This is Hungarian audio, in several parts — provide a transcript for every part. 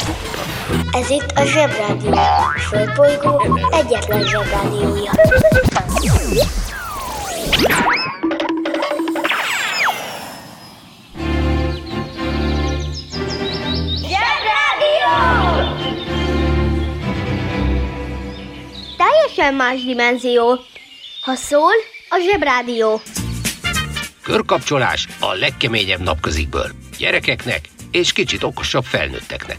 Ez itt a Zsebrádió, a Földbolygó egyetlen Zsebrádiója. Zsebrádió! Teljesen más dimenzió. Ha szól, a Zsebrádió. Körkapcsolás a legkeményebb napközikből. Gyerekeknek és kicsit okosabb felnőtteknek.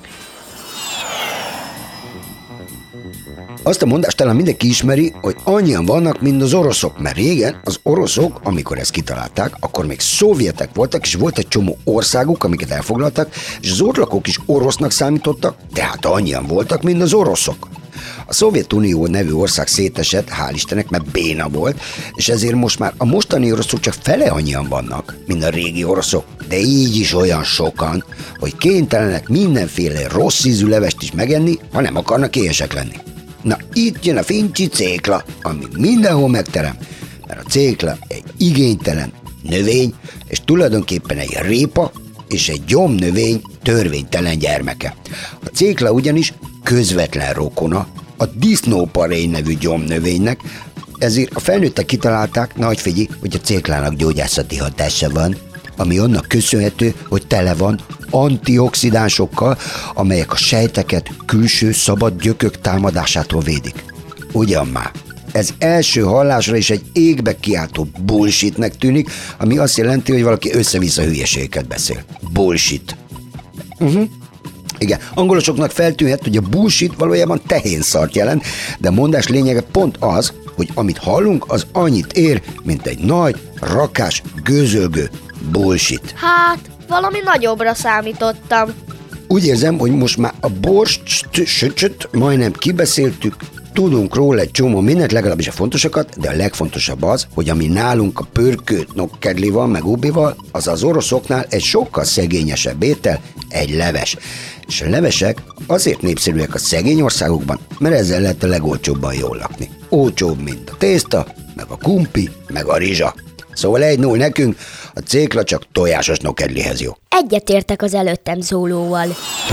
Azt a mondást talán mindenki ismeri, hogy annyian vannak, mint az oroszok, mert régen az oroszok, amikor ezt kitalálták, akkor még szovjetek voltak, és volt egy csomó országuk, amiket elfoglaltak, és az ott lakók is orosznak számítottak, tehát annyian voltak, mint az oroszok. A Szovjetunió nevű ország szétesett, hál' Istennek, mert béna volt, és ezért most már a mostani oroszok csak fele annyian vannak, mint a régi oroszok, de így is olyan sokan, hogy kénytelenek mindenféle rossz ízű levest is megenni, ha nem akarnak éhesek lenni. Na, itt jön a fincsi cékla, ami mindenhol megterem, mert a cékla egy igénytelen növény, és tulajdonképpen egy répa és egy gyomnövény törvénytelen gyermeke. A cékla ugyanis közvetlen rokona a disznóparény nevű gyomnövénynek, ezért a felnőttek kitalálták, na figyelj, hogy a céklának gyógyászati hatása van, ami annak köszönhető, hogy tele van antioxidánsokkal, amelyek a sejteket külső szabad gyökök támadásától védik. Ugyan már, ez első hallásra is egy égbe kiáltó bullshitnek tűnik, ami azt jelenti, hogy valaki össze-vissza hülyeségeket beszél. Bullshit. Igen, angolosoknak feltűnhet, hogy a bullshit valójában tehénszart jelent, de a mondás lényege pont az, hogy amit hallunk, az annyit ér, mint egy nagy, rakás, gőzölgő bullshit. Hát, valami nagyobbra számítottam. Úgy érzem, hogy most már a borscht majdnem kibeszéltük, tudunk róla egy csomó mindent, legalábbis a fontosakat, de a legfontosabb az, hogy ami nálunk a pörkőt nokkedlival, meg ubival, az az oroszoknál egy sokkal szegényesebb étel, egy leves. És a levesek azért népszerűek a szegény országokban, mert ezzel lehet a legolcsóbban jól lakni. Olcsóbb, mint a tészta, meg a kumpi, meg a rizsa. Szóval 1-0 nekünk, a cékla csak tojásos nokkedlihez jó. Egyetértek az előttem szólóval.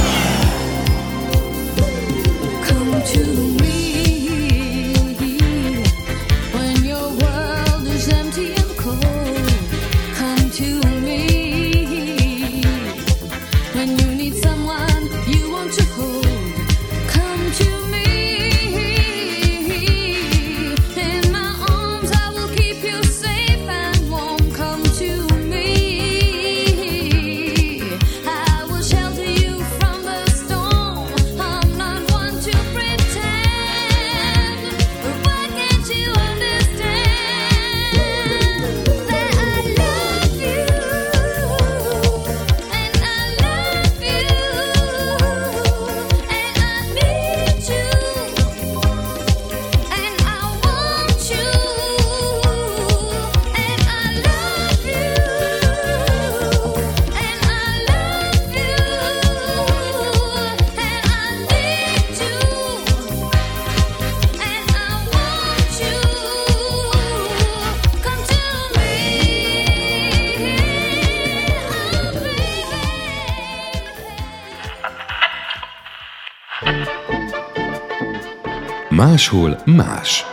Máshol más.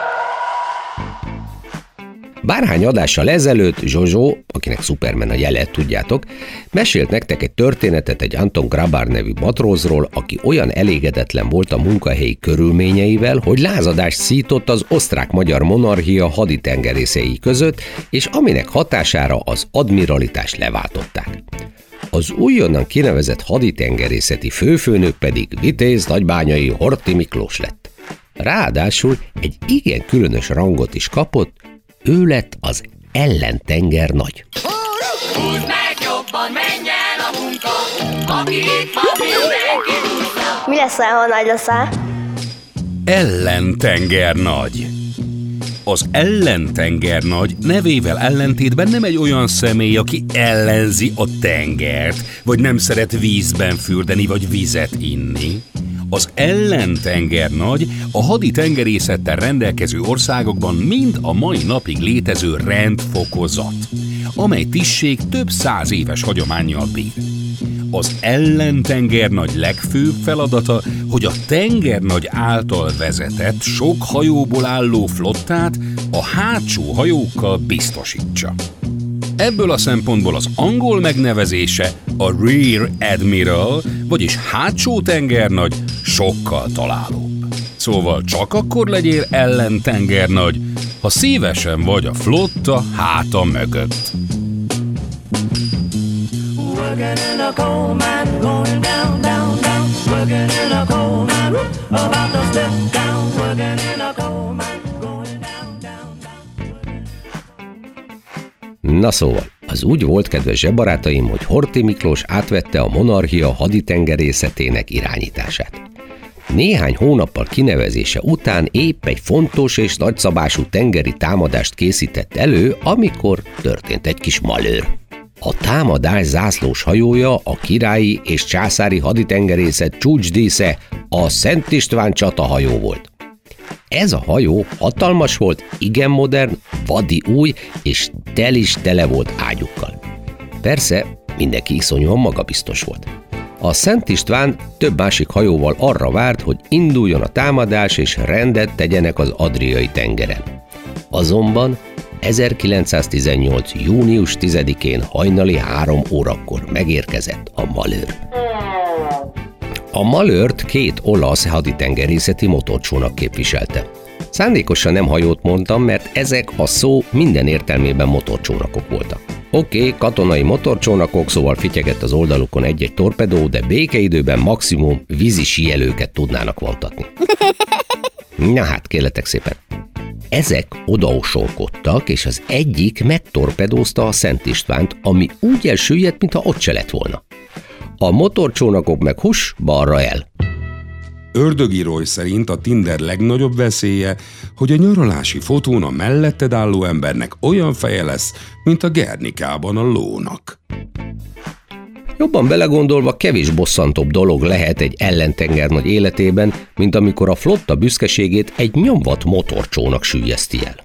Bárhány adással ezelőtt Zsozsó, akinek Superman a jele, tudjátok, mesélt nektek egy történetet egy Anton Grabár nevű matrózról, aki olyan elégedetlen volt a munkahelyi körülményeivel, hogy lázadást szított az osztrák-magyar monarchia haditengerészei között, és aminek hatására az admiralitást leváltották. Az újonnan kinevezett haditengerészeti főfőnök pedig Vitéz nagybányai Horthy Miklós lett. Ráadásul egy igen különös rangot is kapott, ő lett az ellentenger nagy. Húzd meg jobban, menj el a munka, aki itt van, mindenki húzza. Mi leszel, ha nagy leszel? Ellentenger nagy. Az ellentenger nagy nevével ellentétben nem egy olyan személy, aki ellenzi a tengert, vagy nem szeret vízben fürdeni, vagy vizet inni. Az ellentenger nagy a haditengerészettel rendelkező országokban mind a mai napig létező rendfokozat, amely tisztség több száz éves hagyománnyal bír. Az ellentengernagy legfőbb feladata, hogy a tengernagy által vezetett, sok hajóból álló flottát a hátsó hajókkal biztosítsa. Ebből a szempontból az angol megnevezése a Rear Admiral, vagyis hátsó tengernagy sokkal találóbb. Szóval csak akkor legyél ellentengernagy, ha szívesen vagy a flotta háta mögött. Working in a coal mine, going down, down, down. Working in a coal mine, whoop, about to step down. Working in a coal mine, going down, down, down. Na szóval, az úgy volt, kedves zsebarátaim, hogy Horthy Miklós átvette a Monarchia haditengerészetének irányítását. Néhány hónappal kinevezése után épp egy fontos és nagyszabású tengeri támadást készített elő, amikor történt egy kis malőr. A támadás zászlós hajója a királyi és császári haditengerészet csúcsdísze, a Szent István csatahajó volt. Ez a hajó hatalmas volt, igen modern, vadi új, és tele volt ágyukkal. Persze, mindenki iszonyúan magabiztos volt. A Szent István több másik hajóval arra várt, hogy induljon a támadás és rendet tegyenek az Adriai tengeren. Azonban 1918. június 10-én hajnali 3 órakor megérkezett a malőr. A malőrt 2 olasz haditengerészeti motorcsónak képviselte. Szándékosan nem hajót mondtam, mert ezek a szó minden értelmében motorcsónakok voltak. Oké, katonai motorcsónakok, szóval fityegett az oldalukon egy-egy torpedó, de békeidőben maximum vízi síelőket tudnának vontatni. Na hát, kérletek szépen. Ezek odaosonkodtak, és az egyik megtorpedózta a Szent Istvánt, ami úgy elsüllyedt, mintha ott se lett volna. A motorcsónakok meg balra el. Ördögírói szerint a Tinder legnagyobb veszélye, hogy a nyaralási fotón a melletted álló embernek olyan feje lesz, mint a Gernikában a lónak. Jobban belegondolva kevés bosszantóbb dolog lehet egy ellentengernagy életében, mint amikor a flotta büszkeségét egy nyomvat motorcsónak süllyeszti el.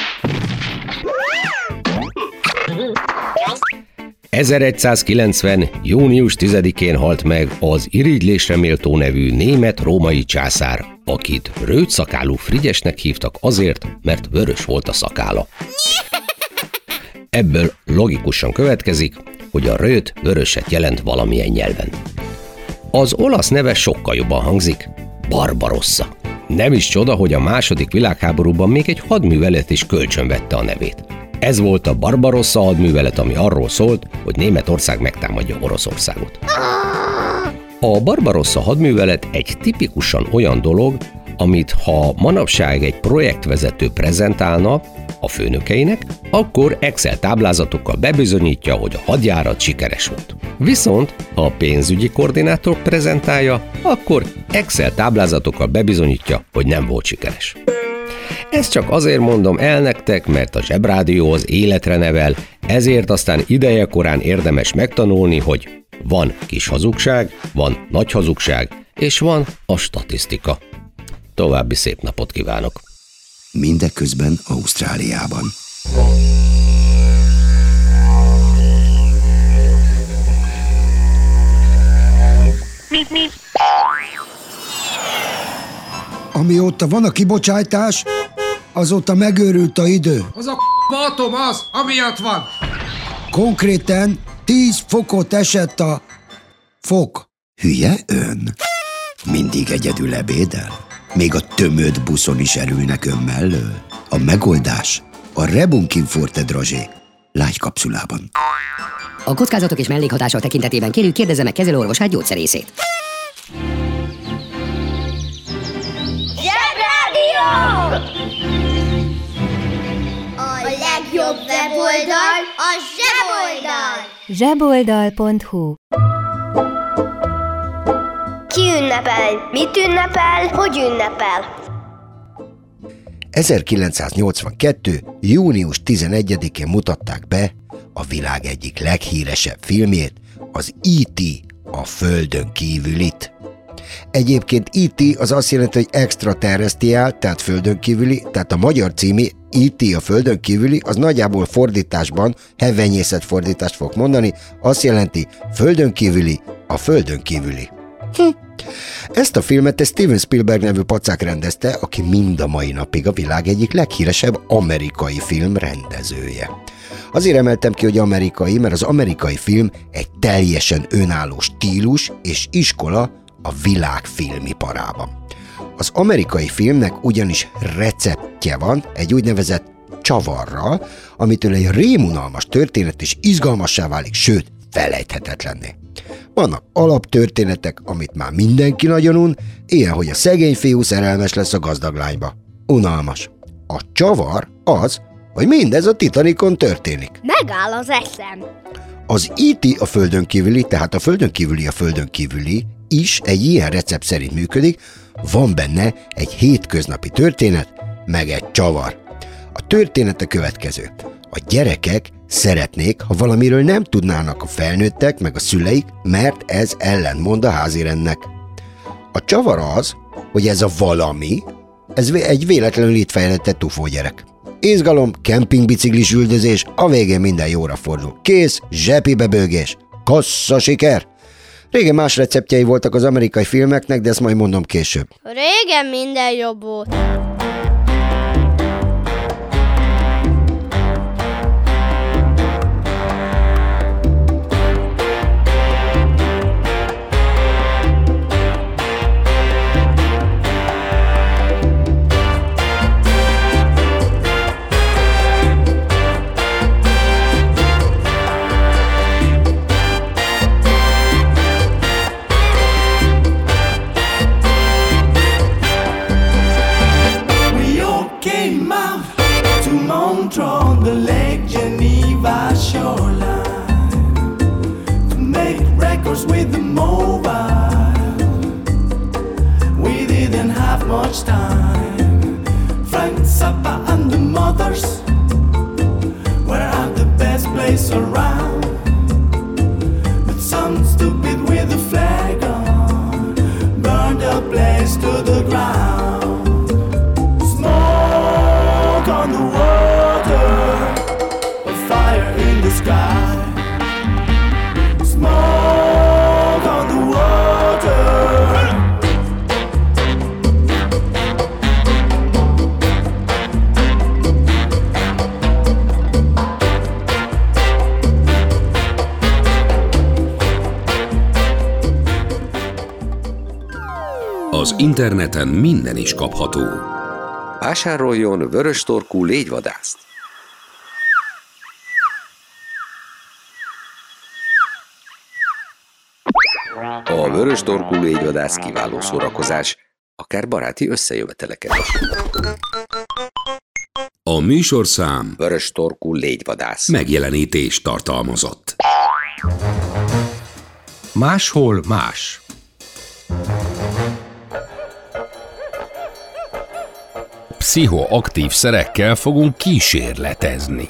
1190. június 10-én halt meg az irigylésre méltó nevű német-római császár, akit rövidszakálú Frigyesnek hívtak azért, mert vörös volt a szakála. Ebből logikusan következik, hogy a rövid vöröset jelent valamilyen nyelven. Az olasz neve sokkal jobban hangzik, Barbarossa. Nem is csoda, hogy a II. Világháborúban még egy hadművelet is kölcsönvette a nevét. Ez volt a Barbarossa hadművelet, ami arról szólt, hogy Németország megtámadja Oroszországot. A Barbarossa hadművelet egy tipikusan olyan dolog, amit ha manapság egy projektvezető prezentálna a főnökeinek, akkor Excel táblázatokkal bebizonyítja, hogy a hadjárat sikeres volt. Viszont ha a pénzügyi koordinátor prezentálja, akkor Excel táblázatokkal bebizonyítja, hogy nem volt sikeres. Ezt csak azért mondom el nektek, mert a Zsebrádió az életre nevel, ezért aztán idejekorán érdemes megtanulni, hogy van kis hazugság, van nagy hazugság, és van a statisztika. További szép napot kívánok! Mindeközben Ausztráliában. Amióta van a kibocsátás, azóta megőrült a idő. Az a atom az, amiatt van. Konkrétan 10 fokot esett a fok. Hülye ön? Mindig egyedül ebédel? Még a tömött buszon is erülnek ön mellől? A megoldás a Rebunkin Forte Drazsé lágykapszulában. A kockázatok és mellékhatások tekintetében kérjük, kérdezze meg kezelőorvosát, gyógyszerészét. Zsebrádió! A legjobb weboldal a zseboldal! zseboldal.hu. Ki ünnepel? Mit ünnepel? Hogy ünnepel? 1982. június 11-én mutatták be a világ egyik leghíresebb filmjét, az E.T. a Földön kívülit. Egyébként E.T. az azt jelenti, hogy extraterrestriál, tehát földön kívüli, tehát a magyar cími E.T. a Földön kívüli, az nagyjából fordításban, hevenyészet fordítást fog mondani, azt jelenti földön kívüli a földön kívüli. Ezt a filmet Steven Spielberg nevű pacák rendezte, aki mind a mai napig a világ egyik leghíresebb amerikai film rendezője. Azért emeltem ki, hogy amerikai, mert az amerikai film egy teljesen önálló stílus és iskola a világ filmiparában. Az amerikai filmnek ugyanis receptje van egy úgynevezett csavarral, amitől egy rémunalmas történet is izgalmassá válik, sőt, felejthetetlenné. Vannak alaptörténetek, amit már mindenki nagyon un, ilyen, hogy a szegény fiú szerelmes lesz a gazdag lányba. Unalmas. A csavar az, hogy mindez a Titanicon történik. Megáll az eszem. Az E.T. a földön kívüli, tehát a földön kívüli is egy ilyen recept szerint működik, van benne egy hétköznapi történet, meg egy csavar. A történet a következő. A gyerekek szeretnék, ha valamiről nem tudnának a felnőttek meg a szüleik, mert ez ellentmond a házirendnek. A csavar az, hogy ez a valami, ez egy véletlenül itt fejlesztett tufó gyerek. Izgalom, kempingbiciklis üldözés, a végén minden jóra fordul. Kész, zsepibe bőgés, kassza siker! Régen más receptjei voltak az amerikai filmeknek, de ezt majd mondom később. Régen minden jobb volt. On the Lake Geneva shoreline to make records with the mobile. We didn't have much time. Frank Zappa and the Mothers were at the best place around. But some stupid with a flag on burned the place to the ground. Smoke on the water, fire in the sky. Smoke on the water. Az interneten minden is kapható. Vásároljon vöröstorkú légyvadászt. A vöröstorkú légyvadász kiváló szórakozás, akár baráti összejöveteleken is. A műsorszám Vöröstorkú légyvadász megjelenítést tartalmazott. Máshol más. Pszichoaktív szerekkel fogunk kísérletezni.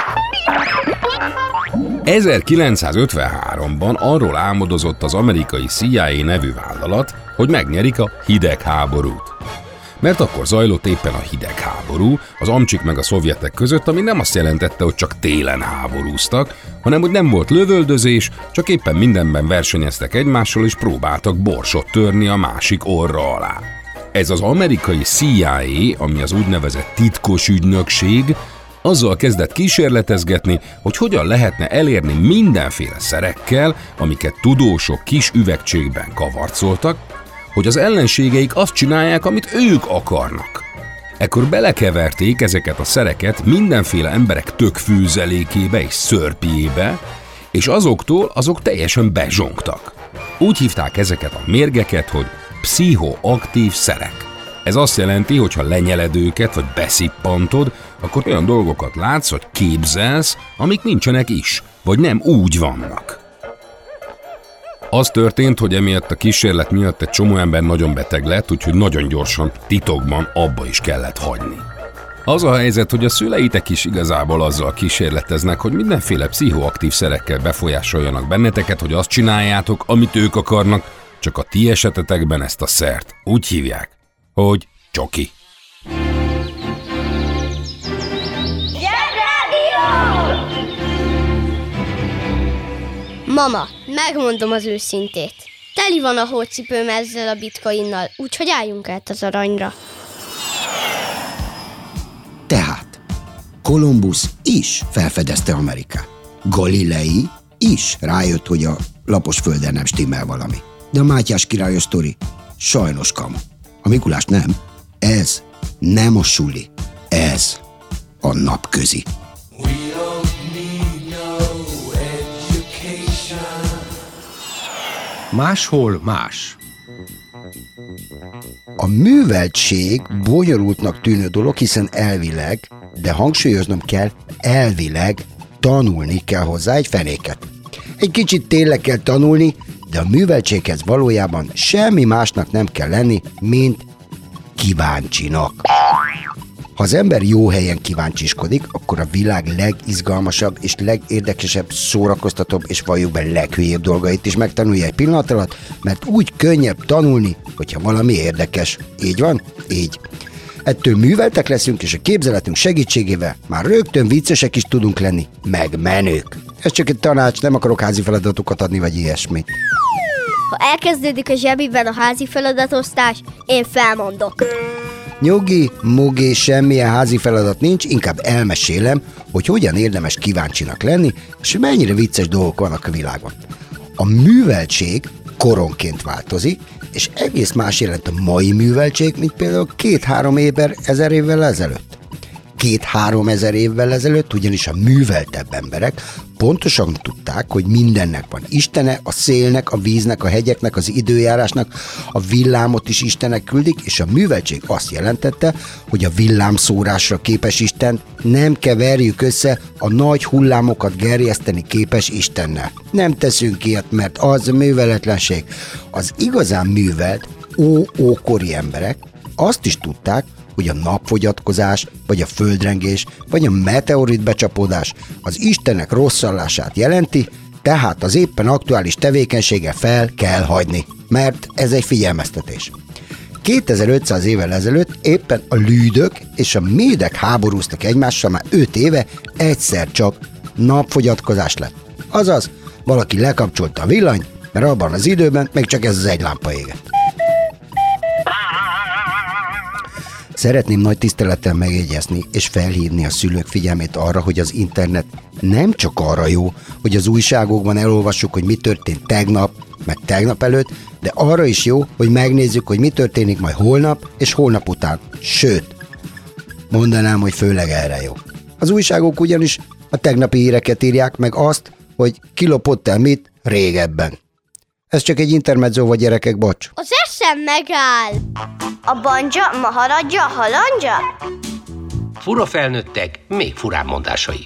1953-ban arról álmodozott az amerikai CIA nevű vállalat, hogy megnyerik a hidegháborút. Mert akkor zajlott éppen a hidegháború, az amcsik meg a szovjetek között, ami nem azt jelentette, hogy csak télen háborúztak, hanem hogy nem volt lövöldözés, csak éppen mindenben versenyeztek egymással és próbáltak borsot törni a másik orra alá. Ez az amerikai CIA, ami az úgynevezett titkos ügynökség, azzal kezdett kísérletezgetni, hogy hogyan lehetne elérni mindenféle szerekkel, amiket tudósok kis üvegcsékben kavarcoltak, hogy az ellenségeik azt csinálják, amit ők akarnak. Ekkor belekeverték ezeket a szereket mindenféle emberek tökfűzelékébe és szörpjébe, és azok teljesen bezsongtak. Úgy hívták ezeket a mérgeket, hogy pszichoaktív szerek. Ez azt jelenti, hogy ha lenyeled őket, vagy beszippantod, akkor olyan dolgokat látsz, vagy képzelsz, amik nincsenek is, vagy nem úgy vannak. Az történt, hogy emiatt a kísérlet miatt egy csomó ember nagyon beteg lett, úgyhogy nagyon gyorsan, titokban abba is kellett hagyni. Az a helyzet, hogy a szüleitek is igazából azzal kísérleteznek, hogy mindenféle pszichoaktív szerekkel befolyásoljanak benneteket, hogy azt csináljátok, amit ők akarnak, csak a ti esetetekben ezt a szert úgy hívják, hogy csoki. Mama, megmondom az őszintét. Te Teli van a hócipőm ezzel a bitcoinnal, úgyhogy álljunk át az aranyra. Tehát Kolumbusz is felfedezte Amerikát. Galilei is rájött, hogy a lapos földön nem stimmel valami. De a Mátyás királyos sztori sajnos kamu. A Mikulás nem. Ez nem a suli. Ez a napközi. Máshol más. A műveltség bonyolultnak tűnő dolog, hiszen elvileg, de hangsúlyoznom kell, elvileg tanulni kell hozzá egy fenéket. Egy kicsit tényleg kell tanulni, de a műveltséghez valójában semmi másnak nem kell lenni, mint kíváncsinak. Ha az ember jó helyen kíváncsiskodik, akkor a világ legizgalmasabb és legérdekesebb, szórakoztatóbb és valljuk be leghülyébb dolgait is megtanulja egy pillanat alatt, mert úgy könnyebb tanulni, hogyha valami érdekes. Így van? Így. Ettől műveltek leszünk, és a képzeletünk segítségével már rögtön viccesek is tudunk lenni, meg menők. Ez csak egy tanács, nem akarok házi feladatokat adni, vagy ilyesmi. Ha elkezdődik a zsebiben a házi feladatosztás, én felmondok. Nyugi, mugi, semmilyen házi feladat nincs, inkább elmesélem, hogy hogyan érdemes kíváncsinak lenni, és mennyire vicces dolgok vannak a világon. A műveltség koronként változik, és egész más jelent a mai műveltség, mint például 2-3 ezer évvel ezelőtt. 2-3 évvel ezelőtt ugyanis a műveltebb emberek pontosan tudták, hogy mindennek van istene, a szélnek, a víznek, a hegyeknek, az időjárásnak, a villámot is Istenek küldik, és a műveltség azt jelentette, hogy a villámszórásra képes Istent nem keverjük össze a nagy hullámokat gerjeszteni képes Istennel. Nem teszünk ilyet, mert az műveletlenség. Az igazán művelt, ókori emberek azt is tudták, hogy a napfogyatkozás, vagy a földrengés, vagy a meteorit becsapódás az Istenek rosszallását jelenti, tehát az éppen aktuális tevékenysége fel kell hagyni, mert ez egy figyelmeztetés. 2500 évvel ezelőtt éppen a lüdök és a médek háborúztak egymással már 5 éve, egyszer csak napfogyatkozás lett. Azaz, valaki lekapcsolta a villanyt, mert abban az időben még csak ez az egy lámpa égett. Szeretném nagy tisztelettel megjegyezni és felhívni a szülők figyelmét arra, hogy az internet nem csak arra jó, hogy az újságokban elolvassuk, hogy mi történt tegnap, meg tegnap előtt, de arra is jó, hogy megnézzük, hogy mi történik majd holnap és holnap után. Sőt, mondanám, hogy főleg erre jó. Az újságok ugyanis a tegnapi híreket írják, meg azt, hogy kilopott el mit régebben. Ez csak egy intermezzo, vagy gyerekek, bocs. Az eszem megáll. A banja, maharadja, halandja? Fura felnőttek, még furább mondásai.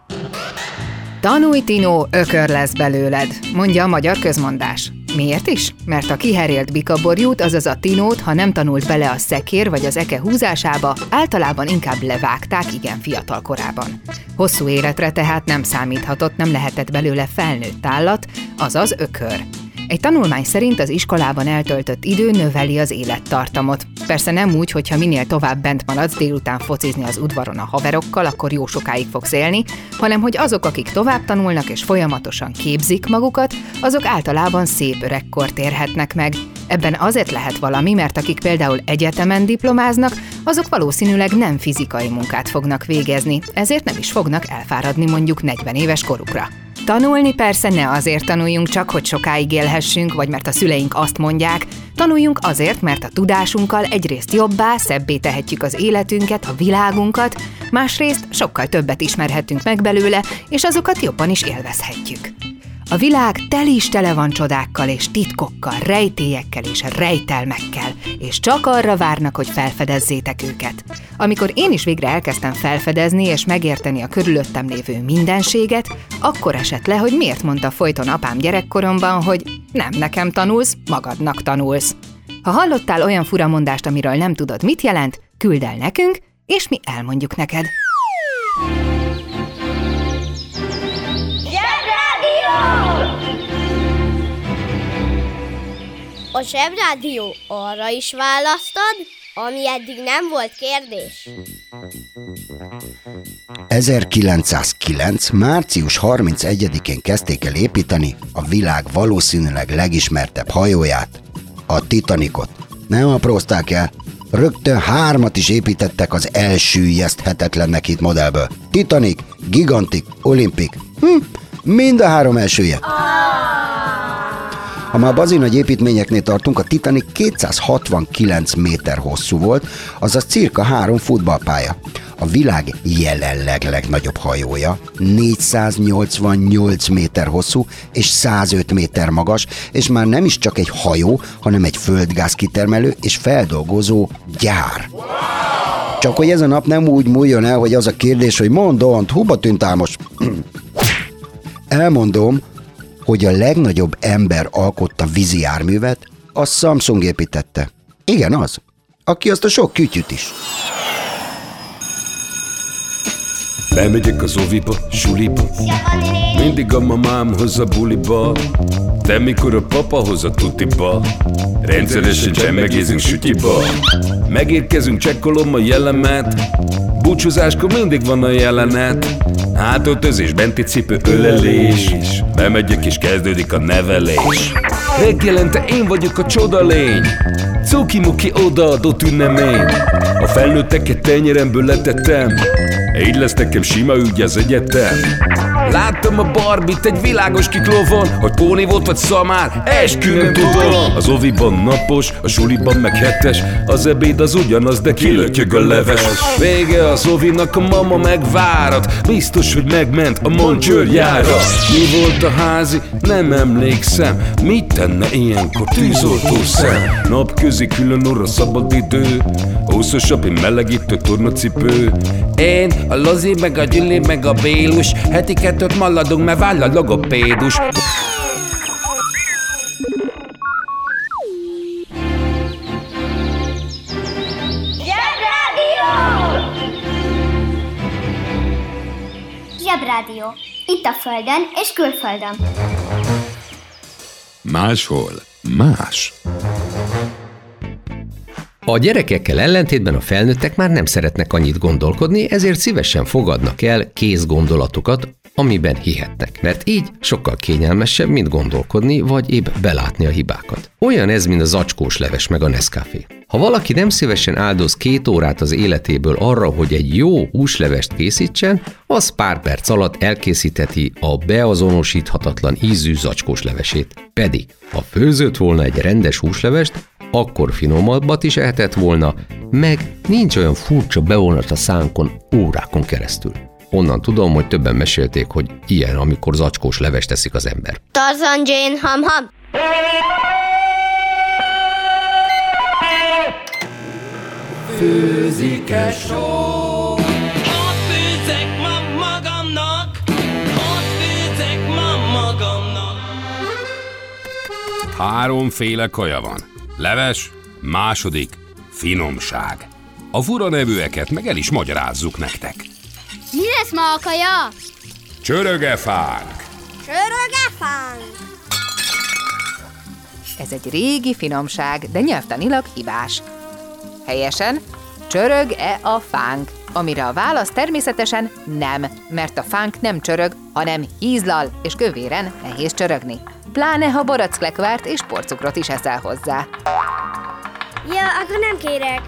Tanulj, Tinó, ökör lesz belőled, mondja a magyar közmondás. Miért is? Mert a kiherélt bikaborjút, azaz a Tinót, ha nem tanult bele a szekér vagy az eke húzásába, általában inkább levágták igen fiatal korában. Hosszú életre tehát nem számíthatott, nem lehetett belőle felnőtt állat, azaz ökör. Egy tanulmány szerint az iskolában eltöltött idő növeli az élettartamot. Persze nem úgy, hogyha minél tovább bent maradsz délután focizni az udvaron a haverokkal, akkor jó sokáig fogsz élni, hanem hogy azok, akik tovább tanulnak és folyamatosan képzik magukat, azok általában szép öregkort érhetnek meg. Ebben azért lehet valami, mert akik például egyetemen diplomáznak, azok valószínűleg nem fizikai munkát fognak végezni, ezért nem is fognak elfáradni mondjuk 40 éves korukra. Tanulni persze ne azért tanuljunk csak, hogy sokáig élhessünk, vagy mert a szüleink azt mondják, tanuljunk azért, mert a tudásunkkal egyrészt jobbá, szebbé tehetjük az életünket, a világunkat, másrészt sokkal többet ismerhetünk meg belőle, és azokat jobban is élvezhetjük. A világ tele van csodákkal és titkokkal, rejtélyekkel és rejtelmekkel, és csak arra várnak, hogy felfedezzétek őket. Amikor én is végre elkezdtem felfedezni és megérteni a körülöttem lévő mindenséget, akkor esett le, hogy miért mondta folyton apám gyerekkoromban, hogy nem nekem tanulsz, magadnak tanulsz. Ha hallottál olyan furamondást, amiről nem tudod, mit jelent, küldd el nekünk, és mi elmondjuk neked. A Zsebrádió arra is választad, ami eddig nem volt kérdés. 1969. március 31-én kezdték el építeni a világ valószínűleg legismertebb hajóját, a Titanicot. Nem aprózták el, rögtön 3 is építettek az elsüllyeszthetetlennek hit modellből. Titanic, Gigantic, Olympic. Mind a 3 elsüllyedt. Ha már bazi nagy építményeknél tartunk, a Titanic 269 méter hosszú volt, azaz cirka 3 futballpálya. A világ jelenleg legnagyobb hajója 488 méter hosszú és 105 méter magas, és már nem is csak egy hajó, hanem egy földgáz kitermelő és feldolgozó gyár. Csak hogy ez a nap nem úgy múljon el, hogy az a kérdés, hogy mondd, hova tűnt Ámos? Elmondom, hogy a legnagyobb ember alkotta vízi járművet, a Samsung építette. Igen, az. Aki azt a sok kütyüt is. Bemegyek az oviba, suliba, mindig a mamám hoz a buliba, de mikor a papa hoz a tutiba, rendszeresen csemmegézünk sütyiba. Megérkezünk, csekkolom a jellemet, búcsúzáskor mindig van a jelenet, hátöltözés, benti cipő, ölelés, bemegyek és kezdődik a nevelés. Reggelente én vagyok a csodalény, cuki-muki odaadott ünnemény, a felnőtteket tenyeremből letettem, így lesz nekem sima ügy az egyetem. Láttam a Barbit egy világos kiklovon, hogy póni volt vagy szamár, eskü nem tudom. Az oviban napos, a suliban meg 7-es, az ebéd az ugyanaz, de kilötyög a leves. Vége az ovinak, a mama megvárat, biztos, hogy megment a Moncsőrjára. Mi volt a házi? Nem emlékszem, mit tenne ilyenkor tűzoltó szem? Napközi külön orra szabad idő, húszosabb, én melegítő tornacipő. Én, a Lozi, meg a Gyüli, meg a Bélus, heti 2 maladunk, mert váll a logopédus. Zsebrádió. Itt a Földön és külföldön. Máshol más. A gyerekekkel ellentétben a felnőttek már nem szeretnek annyit gondolkodni, ezért szívesen fogadnak el kézgondolatokat, amiben hihetnek. Mert így sokkal kényelmesebb, mint gondolkodni, vagy épp belátni a hibákat. Olyan ez, mint a zacskós leves meg a Nescafé. Ha valaki nem szívesen áldoz 2 órát az életéből arra, hogy egy jó húslevest készítsen, az pár perc alatt elkészítheti a beazonosíthatatlan ízű zacskós levesét. Pedig, ha főzött volna egy rendes húslevest, akkor finomabbat is ehetett volna, meg nincs olyan furcsa bevonat a szánkon órákon keresztül. Onnan tudom, hogy többen mesélték, hogy ilyen, amikor zacskós levest teszik az ember. Tarzan, Jane, ham-ham! Főzik-e só? Ott főzek ma magamnak, ott főzek ma magamnak. 3 kaja van. Leves, második, finomság. A fura nevűeket meg el is magyarázzuk nektek. Mi lesz ma a kaja? Csörögefánk. Csörögefánk. Ez egy régi finomság, de nyelvtanilag hibás. Helyesen, csörög-e a fánk? Amire a válasz természetesen nem, mert a fánk nem csörög, hanem hízlal, és kövéren nehéz csörögni. Pláne, ha borockleköárt és porcukrot is eszel hozzá. Ja, akkor nem kérek.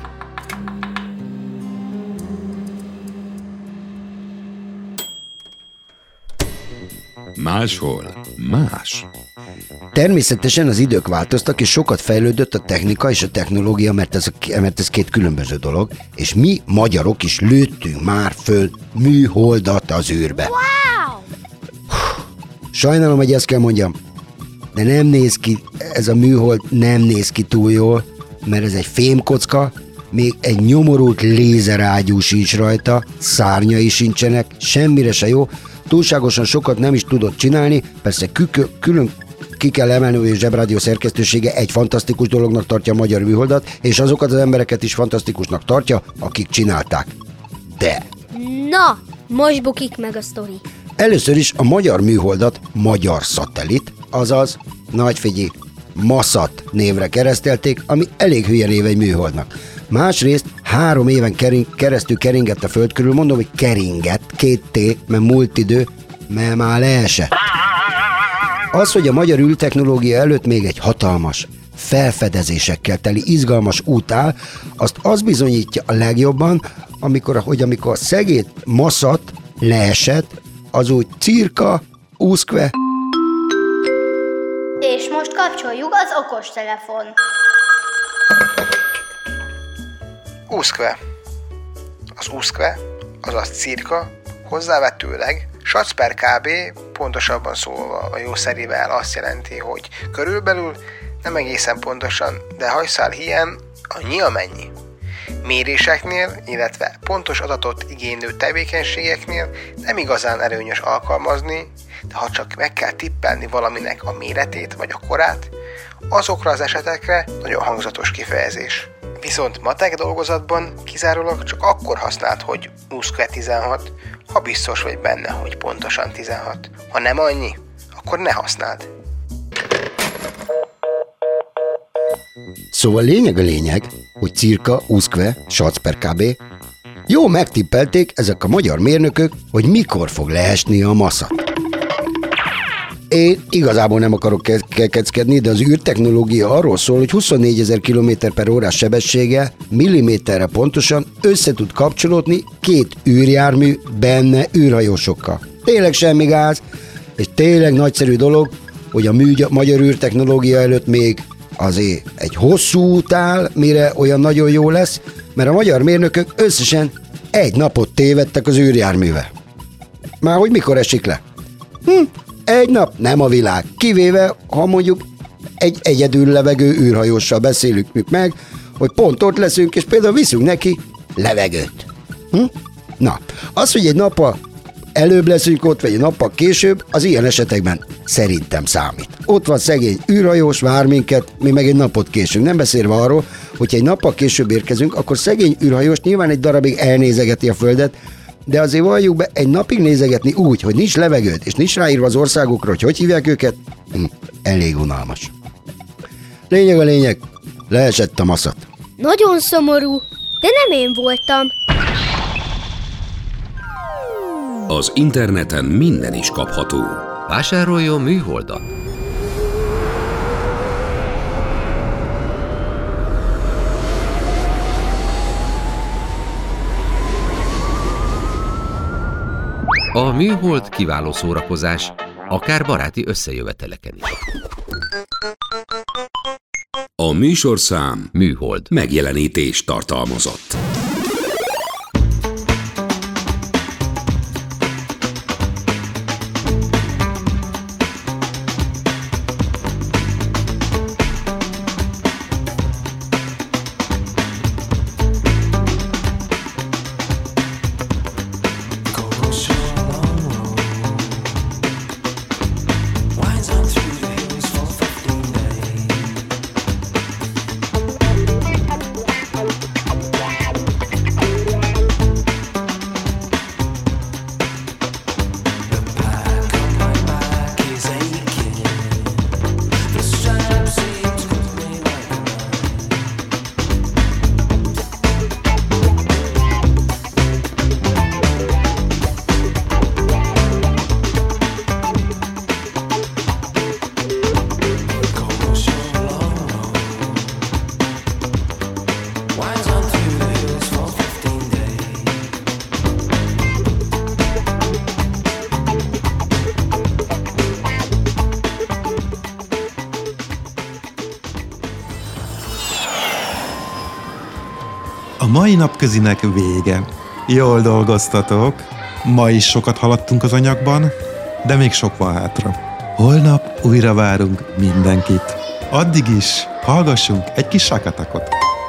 Máshol más. Természetesen az idők változtak, és sokat fejlődött a technika és a technológia, mert ez 2 különböző dolog, és mi magyarok is lőttünk már föl műholdat az űrbe. Wow! Sajnálom, hogy ezt kell mondjam, de nem néz ki, ez a műhold nem néz ki túl jól, mert ez egy fémkocka, még egy nyomorult lézerágyú sincs rajta, szárnyai sincsenek, semmire se jó, túlságosan sokat nem is tudott csinálni, persze külön ki kell emelni, hogy a Zsebrádió szerkesztősége egy fantasztikus dolognak tartja a magyar műholdat, és azokat az embereket is fantasztikusnak tartja, akik csinálták. De... Na, most bukik meg a sztori. Először is a magyar műholdat Magyar Szatellit, azaz, nagy figyelj, Maszat névre keresztelték, ami elég hülye név egy műholdnak. Másrészt 3 éven keresztül keringett a föld körül, mondom, hogy keringett, 2 T, mert múlt idő, mert már leesett. Az, hogy a magyar űrtechnológia előtt még egy hatalmas, felfedezésekkel teli izgalmas út áll, azt az bizonyítja a legjobban, amikor a szegény maszat leesett, az úgy cirka, úszkve. És most kapcsoljuk az okostelefon. Úszkve. Az úszkve, azaz cirka, hozzávetőleg sac per kb. Pontosabban szólva a jószerivel azt jelenti, hogy körülbelül, nem egészen pontosan, de hajszál híján annyi amennyi. Méréseknél, illetve pontos adatot igénylő tevékenységeknél nem igazán előnyös alkalmazni, de ha csak meg kell tippelni valaminek a méretét vagy a korát, azokra az esetekre nagyon hangzatos kifejezés. Viszont matek dolgozatban kizárólag csak akkor használd, hogy úszkve 16, ha biztos vagy benne, hogy pontosan 16. Ha nem annyi, akkor ne használd. Szóval lényeg a lényeg, hogy cirka, úszkve, sac per kb. Jó megtippelték ezek a magyar mérnökök, hogy mikor fog leesni a maszat. Én igazából nem akarok kekeckedni, de az űrtechnológia arról szól, hogy 24 000 km/h sebességgel milliméterre pontosan össze tud kapcsolódni 2 űrjármű benne űrhajósokkal. Tényleg semmi gáz, és tényleg nagyszerű dolog, hogy a magyar űrtechnológia előtt még azért egy hosszú út áll, mire olyan nagyon jó lesz, mert a magyar mérnökök összesen 1 napot tévedtek az űrjárművel. Már hogy mikor esik le? 1 nap nem a világ, kivéve, ha mondjuk egy egyedül levegő űrhajóssal beszélünk meg, hogy pont ott leszünk, és például viszünk neki levegőt. Na, az, hogy egy nappal előbb leszünk ott, vagy egy nappal később, az ilyen esetekben szerintem számít. Ott van szegény űrhajós, vár minket, mi meg egy napot késünk. Nem beszélve arról, hogyha egy nappal később érkezünk, akkor szegény űrhajós nyilván egy darabig elnézegeti a Földet, de azért valljuk be, egy napig nézegetni úgy, hogy nincs levegőd, és nincs ráírva az országokra, hogy hívják őket, elég unalmas. Lényeg a lényeg, leesett a maszat. Nagyon szomorú, de nem én voltam. Az interneten minden is kapható. Vásároljon műholdat! A műhold kiváló szórakozás, akár baráti összejöveteleken is. A műsorszám műhold megjelenítést tartalmazott. A mai napközinek vége. Jól dolgoztatok. Ma is sokat haladtunk az anyagban, de még sok van hátra. Holnap újra várunk mindenkit. Addig is hallgassunk egy kis Shakatakot.